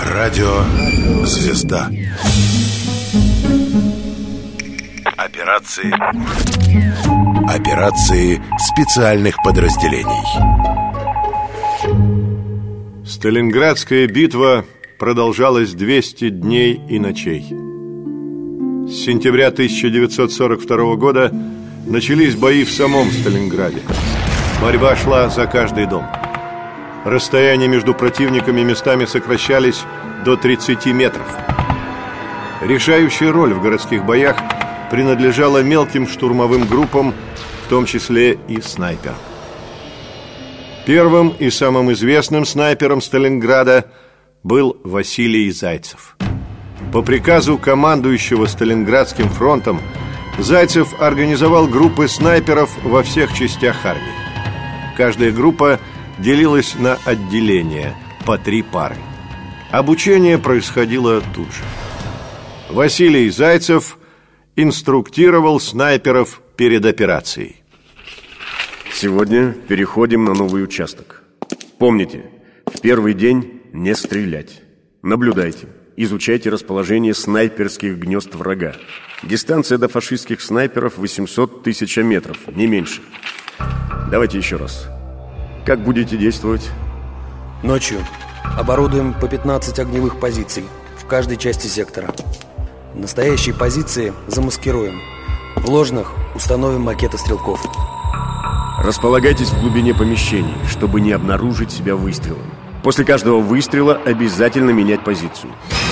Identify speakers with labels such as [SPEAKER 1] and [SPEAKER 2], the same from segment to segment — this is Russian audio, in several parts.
[SPEAKER 1] Радио «Звезда». Операции специальных подразделений.
[SPEAKER 2] Сталинградская битва продолжалась 200 дней и ночей. С сентября 1942 года начались бои в самом Сталинграде. Борьба шла за каждый дом. Расстояния между противниками местами сокращались до 30 метров. Решающая роль в городских боях принадлежала мелким штурмовым группам, в том числе и снайперам. Первым и самым известным снайпером Сталинграда был Василий Зайцев. По приказу командующего Сталинградским фронтом Зайцев организовал группы снайперов во всех частях армии. Каждая группа делилась на отделения по 3 пары. Обучение происходило тут же. Василий Зайцев инструктировал снайперов перед операцией.
[SPEAKER 3] Сегодня переходим на новый участок. Помните, в первый день не стрелять. Наблюдайте, изучайте расположение снайперских гнезд врага. Дистанция до фашистских снайперов 800 тысяч метров, не меньше. Давайте еще раз. Как будете действовать?
[SPEAKER 4] Ночью оборудуем по 15 огневых позиций в каждой части сектора. Настоящие позиции замаскируем. В ложных установим макеты стрелков.
[SPEAKER 3] Располагайтесь в глубине помещений, чтобы не обнаружить себя выстрелом. После каждого выстрела обязательно менять позицию.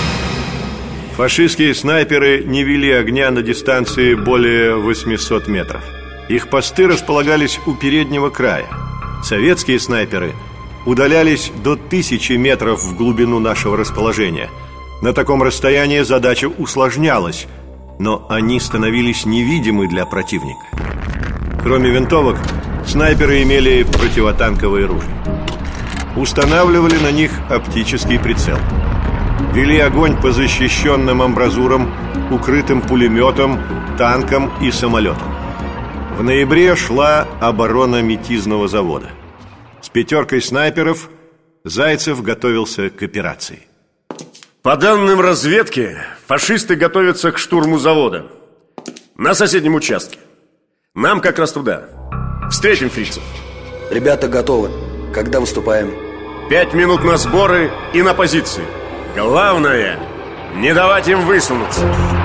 [SPEAKER 2] Фашистские снайперы не вели огня на дистанции более 800 метров. Их посты располагались у переднего края. Советские снайперы удалялись до 1000 метров в глубину нашего расположения. На таком расстоянии задача усложнялась, но они становились невидимы для противника. Кроме винтовок, снайперы имели противотанковые ружья. Устанавливали на них оптический прицел. Вели огонь по защищенным амбразурам, укрытым пулеметом, танкам и самолетам. В ноябре шла оборона Метизного завода. С 5 снайперов Зайцев готовился к операции.
[SPEAKER 3] По данным разведки, фашисты готовятся к штурму завода на соседнем участке. Нам как раз туда. Встретим фрицев.
[SPEAKER 4] Ребята готовы. Когда выступаем?
[SPEAKER 3] 5 минут на сборы и на позиции. Главное, не давать им высунуться.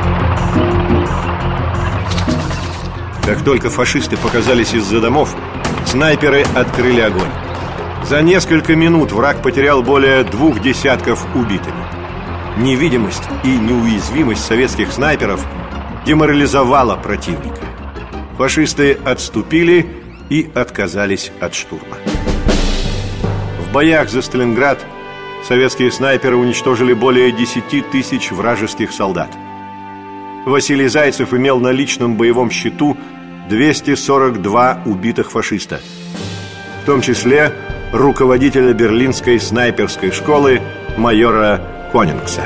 [SPEAKER 2] Как только фашисты показались из-за домов, снайперы открыли огонь. За несколько минут враг потерял более 2 десятков убитыми. Невидимость и неуязвимость советских снайперов деморализовала противника. Фашисты отступили и отказались от штурма. В боях за Сталинград советские снайперы уничтожили более 10 тысяч вражеских солдат. Василий Зайцев имел на личном боевом счету 242 убитых фашиста, в том числе руководителя берлинской снайперской школы майора Конингса.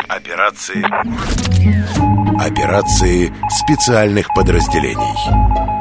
[SPEAKER 1] Операции специальных подразделений.